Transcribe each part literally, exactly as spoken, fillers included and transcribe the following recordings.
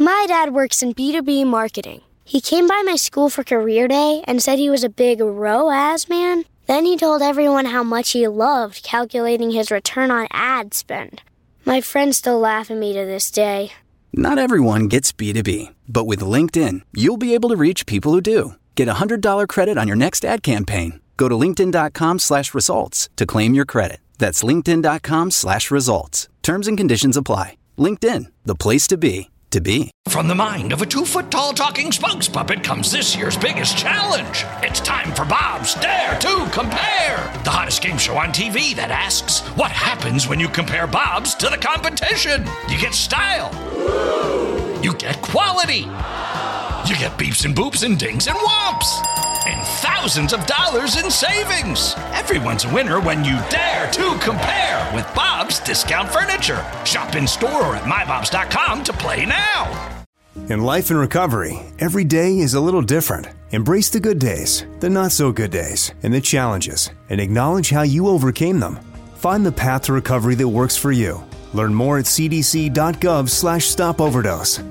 My dad works in B two B marketing. He came by my school for career day and said he was a big R O A S man. Then he told everyone how much he loved calculating his return on ad spend. My friends still laugh at me to this day. Not everyone gets B two B, but with LinkedIn, you'll be able to reach people who do. Get a one hundred dollars credit on your next ad campaign. Go to linkedin.com slash results to claim your credit. That's linkedin.com slash results. Terms and conditions apply. LinkedIn, the place to be, to be. From the mind of a two-foot-tall talking Spunks puppet comes this year's biggest challenge. It's time for Bob's Dare to Compare, the hottest game show on T V that asks, what happens when you compare Bob's to the competition? You get style. You get quality. You get beeps and boops and dings and whomps. And thousands of dollars in savings. Everyone's a winner when you dare to compare with Bob's Discount Furniture. Shop in store or at my bobs dot com to play now. In life and recovery, every day is a little different. Embrace the good days, the not so good days, and the challenges, and acknowledge how you overcame them. Find the path to recovery that works for you. Learn more at cdc.gov slash stop overdose.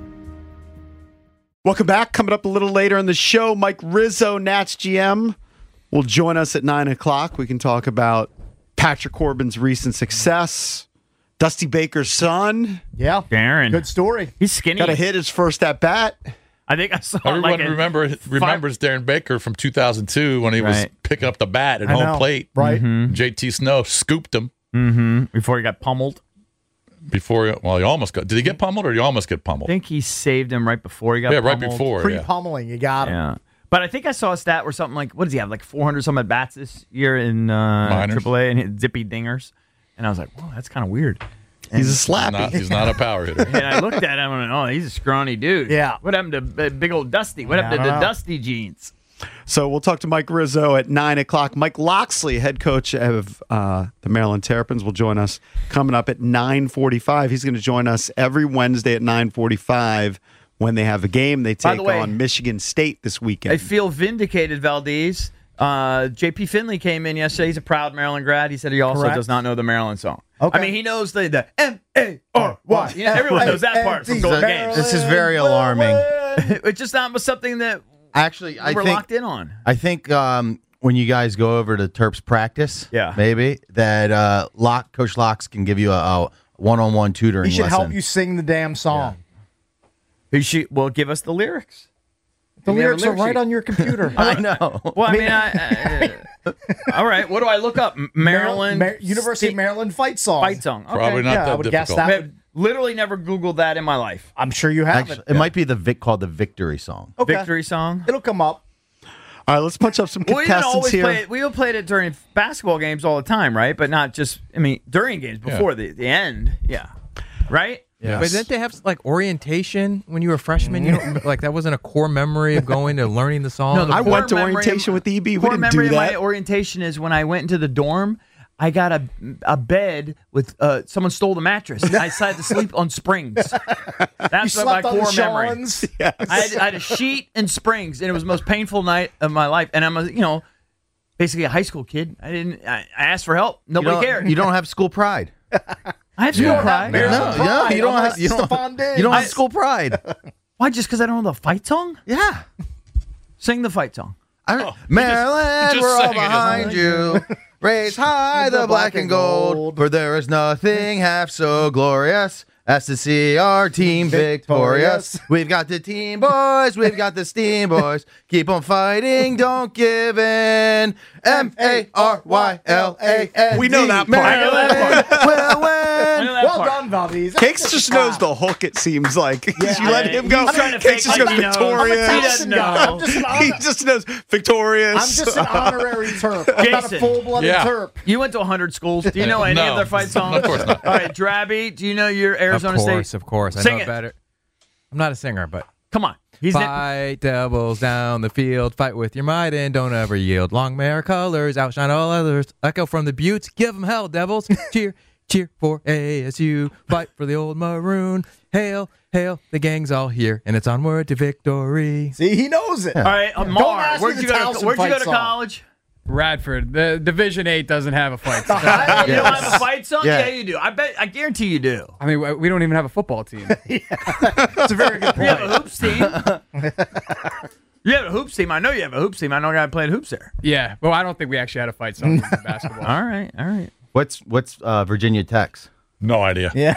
Welcome back. Coming up a little later in the show, Mike Rizzo, Nats G M, will join us at nine o'clock. We can talk about Patrick Corbin's recent success, Dusty Baker's son. Yeah. Darren. Good story. He's skinny. Got to hit his first at bat. I think I saw Everyone like a remember, remembers Darren Baker from two thousand two when he was Right. picking up the bat at I home know. plate. Right. Mhm. J T Snow scooped him Mm-hmm. Before he got pummeled. before. Well, he almost got. Did he get pummeled or did he almost get I pummeled? think he saved him right before he got Yeah, right pummeled. before. Yeah. Pre-pummeling, you got him. Yeah. But I think I saw a stat where something like, what does he have, like four hundred some at bats this year in uh, Minors. triple A and hit zippy dingers? And I was like, whoa, that's kind of weird. He's a He's slappy. not, he's not a power hitter. And I looked at him and went, oh, he's a scrawny dude. Yeah. What happened to uh, big old Dusty? What Yeah, happened I to don't the know. Dusty jeans? So we'll talk to Mike Rizzo at nine o'clock. Mike Loxley, head coach of uh, the Maryland Terrapins, will join us coming up at nine forty-five. He's going to join us every Wednesday at nine forty-five when they have a game. They By take the way, on Michigan State this weekend. I feel vindicated, Valdez. Uh, J P Finley came in yesterday. He's a proud Maryland grad. He said he also Correct. does not know the Maryland song. Okay. I mean, he knows the, the M A R Y. You know, everyone knows that part from going games. This is very alarming. It's just not something that Actually, I we're think locked in on. I think um, when you guys go over to Terps practice, Yeah. maybe that uh, Lock Coach Locks can give you a, a one-on-one tutoring He should lesson. help you sing the damn song. He should, well, give us the lyrics. The We have a lyrics are lyric right sheet. on your computer. I know. Well, I mean, I, uh, all right. What do I look up? M- Maryland Mar- University of State Maryland fight song. fight song. Okay. Probably not Yeah, I that would guess difficult. that I have literally never Googled that in my life. I'm sure you have Actually, it. it might be the Vic called the Victory Song. Okay. Victory song. It'll come up. All right, let's punch up some Well, we didn't contestants always here. play it. We would play it during basketball games all the time, right? But not just. I mean, during games before the, the end. Yeah. Right. Yes. But didn't they have like orientation when you were a freshman? You don't, like that wasn't a core memory of going to learning the song. No, the I core went to memory orientation of- with E B. We Core didn't memory do of that. my orientation is when I went into the dorm. I got a a bed with uh, someone stole the mattress. I decided to sleep on springs. You That's what my slept on the core memory. Shawns. Yes. I had, I had a sheet and springs, and it was the most painful night of my life. And I'm a, you know, basically a high school kid. I didn't. I, I asked for help. You Nobody don't, cared. you don't have school pride. I have school Yeah. pride. No, Maryland yeah, pride, you don't unlike have you don't, Stephon Diggs. you don't have I- school pride. Why? Just because I don't know the fight song? Yeah. Sing the fight song. I, Maryland, just we're all sang it, behind you. Raise high the black and gold, for there is nothing half so glorious as to see our team victorious. We've got the team boys, we've got the steam boys. Keep on fighting, don't give in. M A R Y L A N D. We know that part. Maryland will win. I know that Well part. done, Valdez. Cakes just knows the hook, it seems like. you Yeah, let yeah, him go. he's trying to Cakes fake just goes like he knows. victorious. He doesn't know. I'm just an, He honor- just knows victorious. I'm just an honorary Terp. I'm not a Jason. full-blooded Yeah. Terp. You went to one hundred schools. Do you know any No. of their fight songs? Of course not. All right, Drabby, do you know your Arizona of course, State? of course. I Sing know it. it better. I'm not a singer, but Come on. He's in- fight devils down the field, fight with your might and don't ever yield. Long mare colors outshine all others. Echo from the buttes, give them hell, devils. Cheer, cheer for A S U. Fight for the old maroon. Hail, hail, the gang's all here, and it's onward to victory. See, he knows it. All right, uh, Don't Mar, ask where'd me you the go to, Towson where'd you fight go to song. college? Radford. The Division Eight doesn't have a fight song. You don't have a fight song? Yeah. Yeah. you do. I bet. I guarantee you do. I mean, we don't even have a football team. It's a very good You have point. a hoops team. You have a hoops team. I know you have a hoops team. I know a guy playing hoops there. Yeah, well, I don't think we actually had a fight song in basketball. All right. All right. What's what's uh, Virginia Tech's? No idea. Yeah.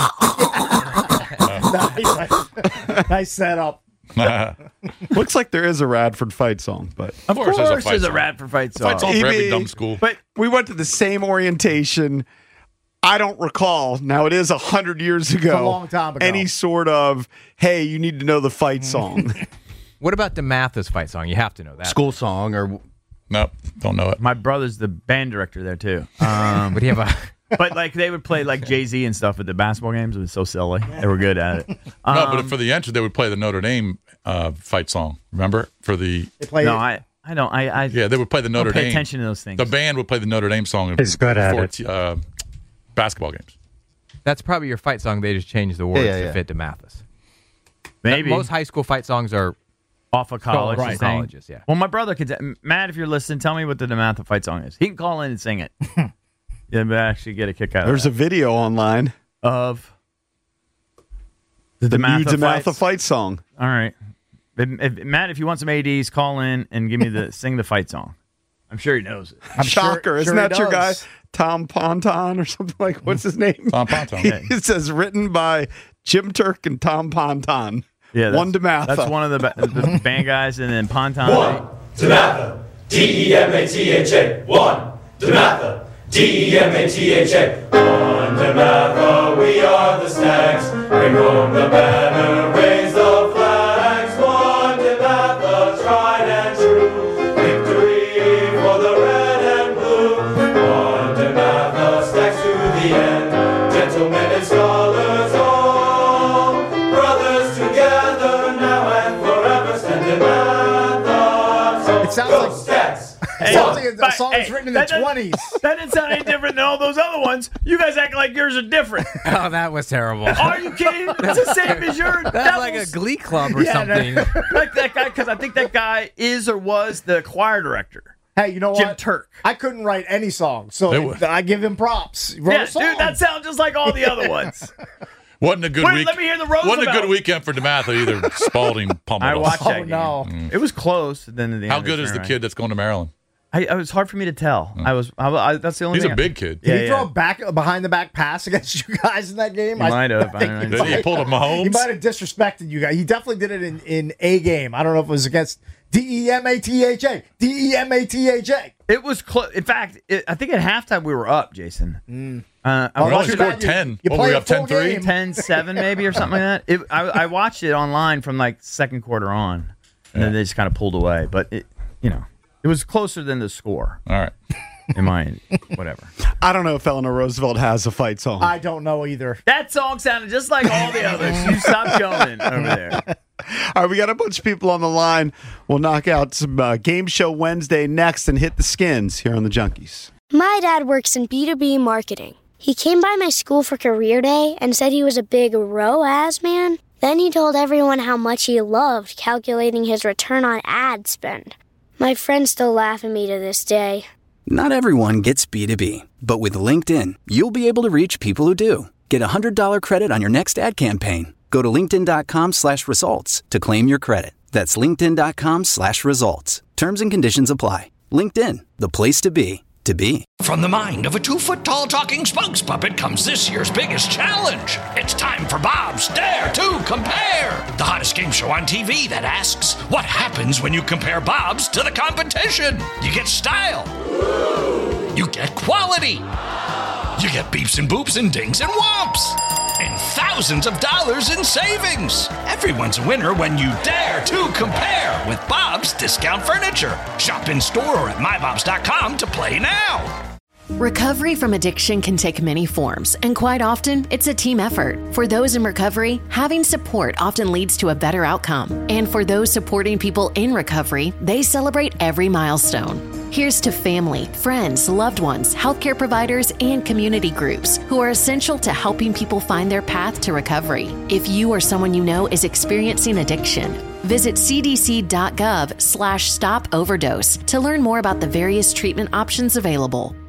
nice, nice setup. Looks like there is a Radford fight song, but Of course course, there's a there's fight a song. Radford fight song. Fight song for every E B, dumb school. But we went to the same orientation. I don't recall. Now it is a hundred years ago. a long time ago. Any sort of hey, you need to know the fight song. What about DeMatha's fight song? You have to know that. School song or No, don't know it. my brother's the band director there too. Um, would he have a? But like they would play like Jay-Z and stuff at the basketball games. It was so silly. They were good at it. no, Um, but for the entrance, they would play the Notre Dame uh, fight song. Remember? For the They play no, I I don't. I I yeah, they would play the Notre don't pay Dame. attention to those things. The band would play the Notre Dame song. He's good at for, it. Uh, basketball games. That's probably your fight song. They just changed the words Yeah, yeah, to yeah. fit DeMatha's. Maybe Most high school fight songs are off of college. Right. you're saying? Colleges, yeah. Well, my brother could. t- Matt, if you're listening, tell me what the DeMatha fight song is. He can call in and sing it. Yeah, but actually get a kick out There's a of video online. that. of the, The new DeMatha DeMatha fights. fight song. All right, if, if, Matt, if you want some A Ds, call in and give me the sing the fight song. I'm sure he knows it. I'm sure- Shocker. Isn't sure he that your guy? does. Tom Ponton or something like what's his name? Tom Ponton. It says written by Jim Turk and Tom Ponton. Yeah, that's, One DeMatha. That's one of the, ba- the band guys, and then Ponton. One, DeMatha, D E M A T H A. One, DeMatha, D E M A T H A. One, DeMatha, we are the Stags. Bring home the banner, raise the flags. One, DeMatha, tried and true. Victory for the red and blue. One, DeMatha, Stags to the end. Gentlemen and scholars all, brothers together now and forever. Stand DeMatha. It sounds Go like- Stags. It sounds like a But, song that's hey, written in the that doesn't- twenties. That didn't sound any different than all those other ones. You guys act like yours are different. Oh, that was terrible. Are you kidding? It's the same as yours. That's like a Glee Club or something. Like that guy, because I think that guy is or was the choir director. Hey, you know Jim what? Turk. I couldn't write any song, They so would. I give him props. He wrote Yeah, a song. dude, that sounds just like all the other ones. Wasn't a good Wait, week. let me hear the Wasn't a Roosevelt. good weekend for DeMatha either. Spalding pummeled I us. watched that Oh, game. no. It was close. Then at the How end good it is the turned kid that's going to Maryland? around. I, it was hard for me to tell. I was. I, I, that's the only. He's thing a I- big kid. Did Yeah, he throw yeah. a back a behind the back pass against you guys in that game? He might have. I think don't he know. Did he might- pull a Mahomes? He might have disrespected you guys. He definitely did it in, in a game. I don't know if it was against D E M A T H A. D E M A T H A. It was close. In fact, it, I think at halftime we were up, Jason. Uh, I Oh, We only watched too it scored bad you- ten. you What, play were we a up ten full three? game. ten seven maybe or something like that. It, I, I watched it online from like second quarter on, and then they just kind of pulled away. But it, you know, it was closer than the score. All right. In my whatever. I don't know if Eleanor Roosevelt has a fight song. I don't know either. That song sounded just like all the others. You stop going over there. All right, we got a bunch of people on the line. We'll knock out some uh, Game Show Wednesday next and hit the skins here on the Junkies. My dad works in B two B marketing. He came by my school for career day and said he was a big R O A S man. Then he told everyone how much he loved calculating his return on ad spend. My friends still laugh at me to this day. Not everyone gets B two B, but with LinkedIn, you'll be able to reach people who do. Get a one hundred dollars credit on your next ad campaign. Go to linkedin.com slash results to claim your credit. That's linkedin.com slash results. Terms and conditions apply. LinkedIn, the place to be, to be. From the mind of a two-foot-tall talking spokes puppet comes this year's biggest challenge. It's time for Bob's Dare to Compare, the hottest game show on T V that asks, what happens when you compare Bob's to the competition? You get style. You get quality. You get beeps and boops and dings and whomps. And thousands of dollars in savings. Everyone's a winner when you dare to compare with Bob's Discount Furniture. Shop in store or at my bobs dot com to play now. Recovery from addiction can take many forms, and quite often, it's a team effort. For those in recovery, having support often leads to a better outcome. And for those supporting people in recovery, they celebrate every milestone. Here's to family, friends, loved ones, healthcare providers, and community groups who are essential to helping people find their path to recovery. If you or someone you know is experiencing addiction, visit cdc.gov slash stop overdose to learn more about the various treatment options available.